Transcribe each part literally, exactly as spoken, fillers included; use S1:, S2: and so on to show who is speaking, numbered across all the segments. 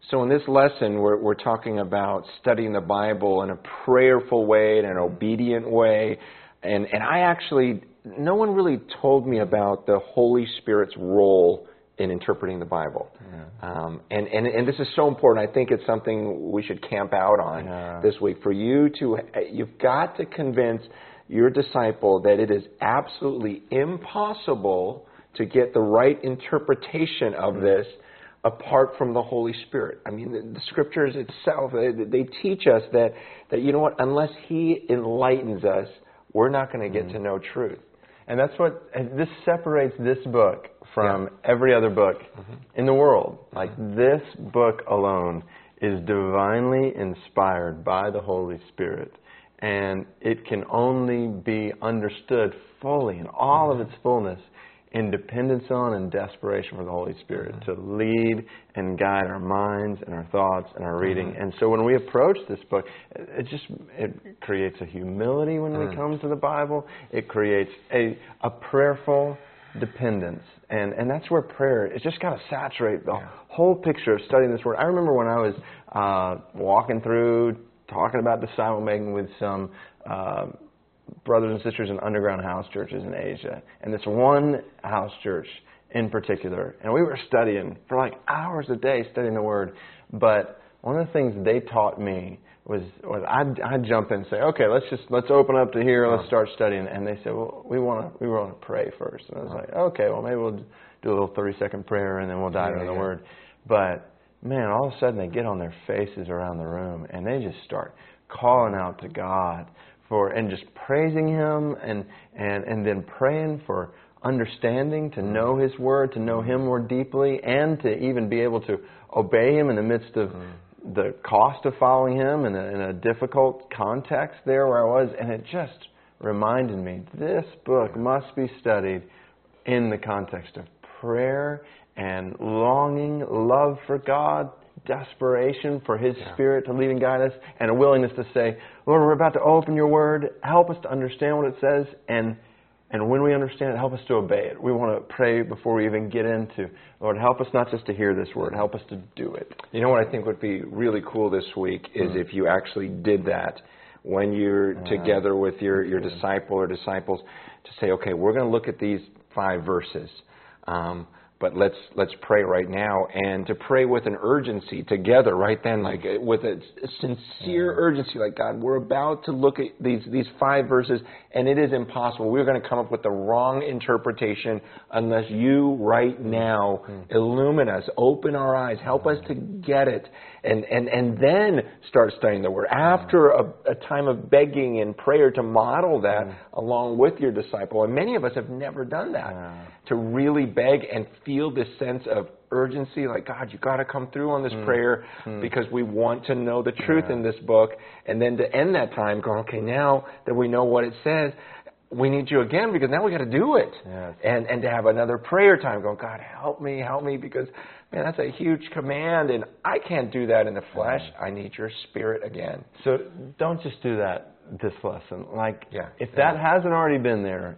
S1: So in this lesson, we're, we're talking about studying the Bible in a prayerful way, in an obedient way. And, and I actually, no one really told me about the Holy Spirit's role in interpreting the Bible. Yeah. Um, and, and, and this is so important. I think it's something we should camp out on yeah. this week. For you to, you've got to convince your disciple that it is absolutely impossible to get the right interpretation of mm-hmm. this apart from the Holy Spirit. I mean, the, the Scriptures itself, they, they teach us that, that, you know what, unless He enlightens us, we're not going to get mm-hmm. to know truth.
S2: And that's what, this separates this book from
S1: yeah.
S2: every other book mm-hmm. in the world. Like,
S1: mm-hmm.
S2: this book alone is divinely inspired by the Holy Spirit. And it can only be understood fully in all mm-hmm. of its fullness in dependence on and desperation for the Holy Spirit mm-hmm. to lead and guide our minds and our thoughts and our reading. Mm-hmm. And so when we approach this book, it just it creates a humility when mm-hmm. we come to the Bible. It creates a, a prayerful dependence. And, and that's where prayer, it's just got to saturate the yeah. whole picture of studying this Word. I remember when I was uh, walking through, talking about disciple making with some uh, brothers and sisters in underground house churches in Asia, and this one house church in particular, and we were studying for like hours a day, studying the Word. But one of the things they taught me was, was I'd, I'd jump in and say, okay, let's just let's open up to here, let's start studying. And they said, well, we want to we want to pray first. And I was like, okay, well maybe we'll do a little thirty second prayer and then we'll dive yeah, into the yeah. Word. But man, all of a sudden they get on their faces around the room and they just start calling out to God. For, and just praising Him and, and, and then praying for understanding, to know His Word, to know Him more deeply, and to even be able to obey Him in the midst of mm. the cost of following Him in a, in a difficult context there where I was. And it just reminded me, this book must be studied in the context of prayer and longing, love for God, desperation for His yeah. Spirit to lead and guide us, and a willingness to say, Lord, we're about to open Your Word. Help us to understand what it says, and and when we understand it, help us to obey it. We want to pray before we even get into, Lord, help us not just to hear this Word, help us to do it.
S1: You know what I think would be really cool this week is mm-hmm. if you actually did that when you're uh, together with your, your disciple or disciples, to say, okay, we're going to look at these five verses. Um, But let's let's pray right now, and to pray with an urgency together right then, like with a sincere urgency, like, God, we're about to look at these these five verses, and it is impossible. We're going to come up with the wrong interpretation unless You right now illumine us, open our eyes, help us to get it, and and, and then start studying the Word. After a, a time of begging and prayer to model that along with your disciple, and many of us have never done that, to really beg and feel this sense of urgency, like, God, You got to come through on this mm. prayer mm. because we want to know the truth yeah. in this book. And then to end that time going, okay, now that we know what it says, we need You again because now we got to do it. Yes. And and to have another prayer time going, God, help me, help me, because, man, that's a huge command, and I can't do that in the flesh. Yeah. I need Your Spirit again.
S2: So don't just do that this lesson. Like,
S1: yeah.
S2: if that yeah. hasn't already been there,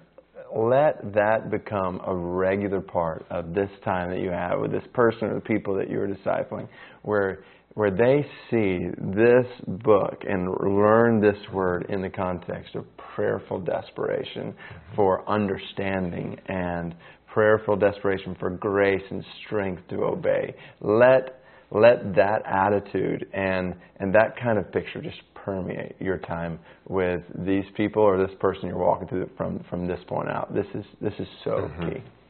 S2: let that become a regular part of this time that you have with this person or the people that you're discipling, where where they see this book and learn this Word in the context of prayerful desperation for understanding and prayerful desperation for grace and strength to obey. Let let that attitude and and that kind of picture just permeate your time with these people or this person you're walking through from from this point out. This is this is so mm-hmm. key.